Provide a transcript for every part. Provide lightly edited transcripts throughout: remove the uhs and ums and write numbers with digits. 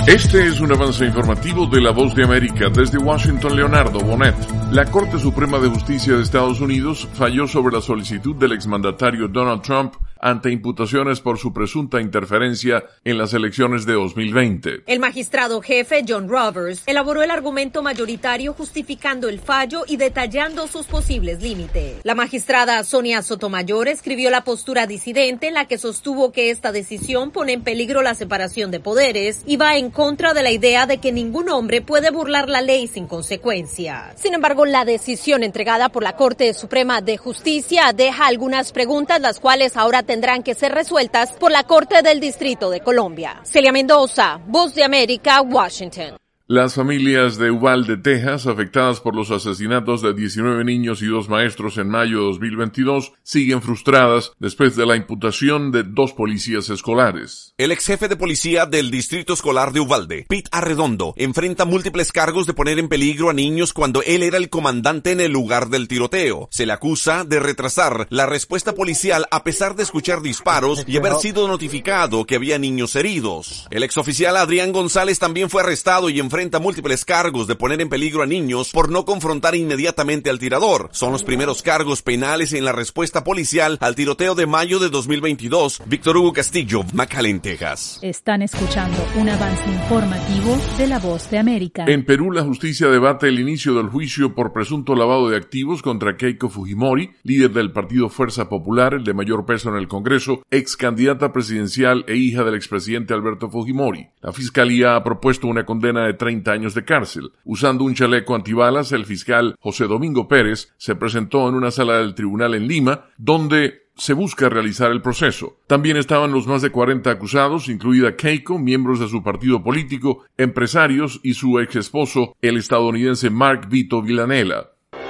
Este es un avance informativo de La Voz de América. Desde Washington, Leonardo Bonet. La Corte Suprema de Justicia de Estados Unidos falló sobre la solicitud del exmandatario Donald Trump ante imputaciones por su presunta interferencia en las elecciones de 2020. El magistrado jefe John Roberts elaboró el argumento mayoritario justificando el fallo y detallando sus posibles límites. La magistrada Sonia Sotomayor escribió la postura disidente en la que sostuvo que esta decisión pone en peligro la separación de poderes y va en contra de la idea de que ningún hombre puede burlar la ley sin consecuencias. Sin embargo, la decisión entregada por la Corte Suprema de Justicia deja algunas preguntas, las cuales ahora tendrán que ser resueltas por la Corte del Distrito de Colombia. Celia Mendoza, Voz de América, Washington. Las familias de Uvalde, Texas, afectadas por los asesinatos de 19 niños y 2 maestros en mayo de 2022, siguen frustradas después de la imputación de 2 policías escolares. El ex jefe de policía del Distrito Escolar de Uvalde, Pete Arredondo, enfrenta múltiples cargos de poner en peligro a niños cuando él era el comandante en el lugar del tiroteo. Se le acusa de retrasar la respuesta policial a pesar de escuchar disparos y haber sido notificado que había niños heridos. El exoficial Adrián González también fue arrestado y enfrenta múltiples cargos de poner en peligro a niños por no confrontar inmediatamente al tirador. Son los primeros cargos penales en la respuesta policial al tiroteo de mayo de 2022. Víctor Hugo Castillo, McAllen, Texas. Están escuchando un avance informativo de La Voz de América. En Perú, la justicia debate el inicio del juicio por presunto lavado de activos contra Keiko Fujimori, líder del partido Fuerza Popular, el de mayor peso en el Congreso, ex candidata presidencial e hija del expresidente Alberto Fujimori. La fiscalía ha propuesto una condena de 30 años de cárcel. Usando un chaleco antibalas, el fiscal José Domingo Pérez se presentó en una sala del tribunal en Lima, donde se busca realizar el proceso. También estaban los más de 40 acusados, incluida Keiko, miembros de su partido político, empresarios y su ex esposo, el estadounidense Mark Vito Villanella.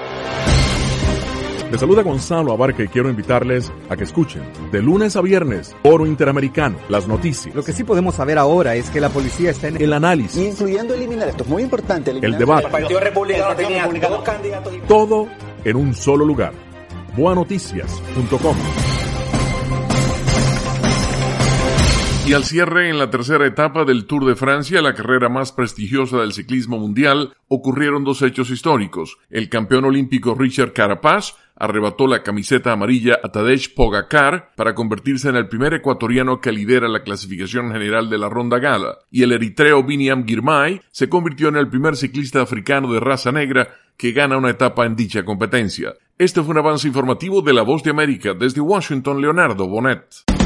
Les saluda Gonzalo Abarca y quiero invitarles a que escuchen de lunes a viernes Foro Interamericano, las noticias. Lo que sí podemos saber ahora es que la policía está en el análisis, incluyendo eliminar, esto es muy importante, el debate, el Partido Republicano tenía 2 candidatos, todo en un solo lugar. Boanoticias.com. Y al cierre, en la tercera etapa del Tour de Francia, la carrera más prestigiosa del ciclismo mundial, ocurrieron 2 hechos históricos. El campeón olímpico Richard Carapaz arrebató la camiseta amarilla a Tadej Pogacar para convertirse en el primer ecuatoriano que lidera la clasificación general de la Ronda Gala, y el eritreo Biniam Girmay se convirtió en el primer ciclista africano de raza negra que gana una etapa en dicha competencia. Este fue un avance informativo de La Voz de América. Desde Washington, Leonardo Bonet.